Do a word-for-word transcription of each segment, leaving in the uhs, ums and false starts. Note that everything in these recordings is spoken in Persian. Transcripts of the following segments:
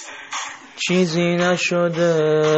چیزی نشده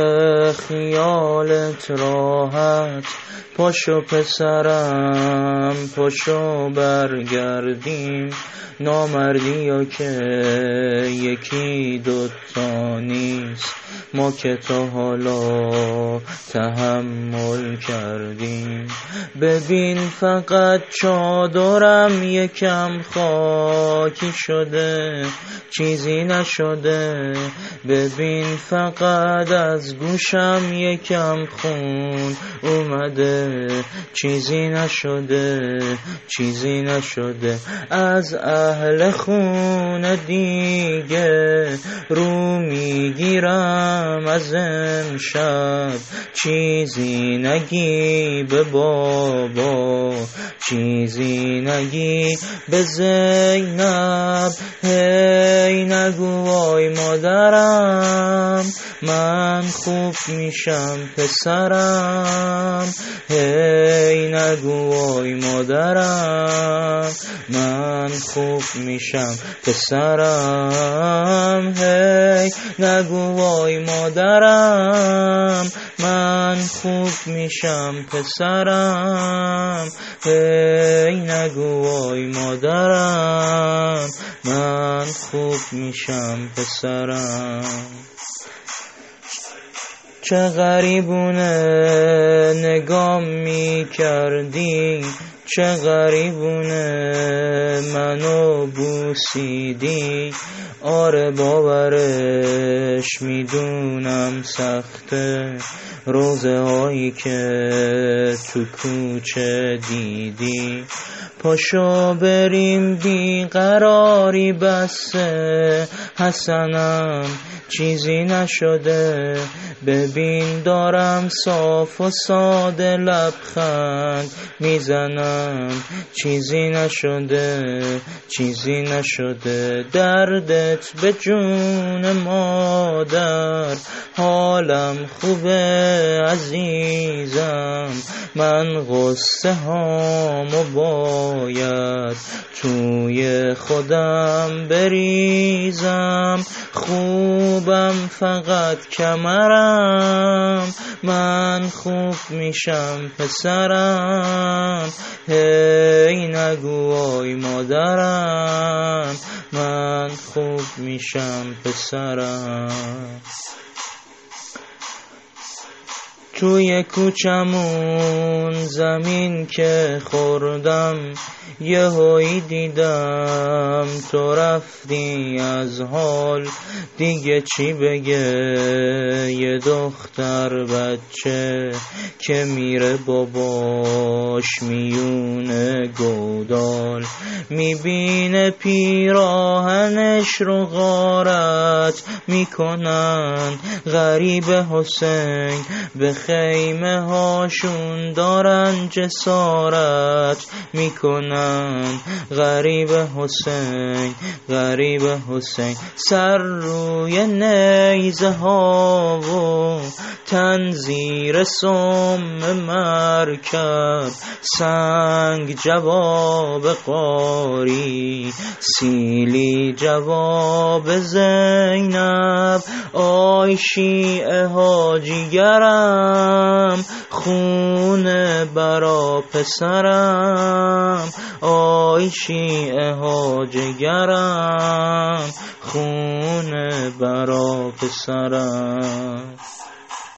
خیالت راحت، پاشو پسرم پاشو برگردیم، نامردی ها که یکی دوتا نیست، ما که تا حالا تحمل کردیم. ببین فقط چادرم یکم خاکی شده، چیزی نشده. ببین فقط از گوشم یکم خون اومده، چیزی نشده چیزی نشده. از اهل خونه دیگه رو میگیرم از امشب، چیزی نگی به بابا، چیزی نگی به زینب. هی نگو وای مادرم من خوب میشم پسرم، هی نگو وای مادرم من خوب میشم پسرم، هی نگو وای مادرم من خوب میشم پسرم، هی نگو وای مادرم من خوب میشم پسرم. چه غریبونه نگام میکردی، چه غریبونه منو بوسیدی. آره باورش میدونم سخته، روزه هایی که تو کوچه دیدی. پاشو بریم بیقراری بسه حسنم، چیزی نشده. ببین دارم صاف و ساده لبخند میزنم، چیزی نشده چیزی نشده. دردت به جون مادر، حالم خوبه عزیزم، من غصه هامو باید توی خودم بریزم. خوبم فقط کمرم، من خوب میشم پسرم، هی نگو وای مادرم من خوب میشم پسرم. توی کوچمون زمین که خوردم، یهویی دیدم تو رفتی از حال. دیگه چی بگه یه دختر بچه که میره باباش میونه گودال، میبینه پیراهنش رو غارت میکنن. غریب حسین به خیمه هاشون دارن جسارت میکنن. غریب حسین غریب حسین سر روی نیزه ها و تنزیر سم مرکب، سنگ جواب قاری سیلی جواب زینب. آی شیعه حاجیگرم خونه برا پسرم، آی شیعه حاجیگرم خونه برا پسرم.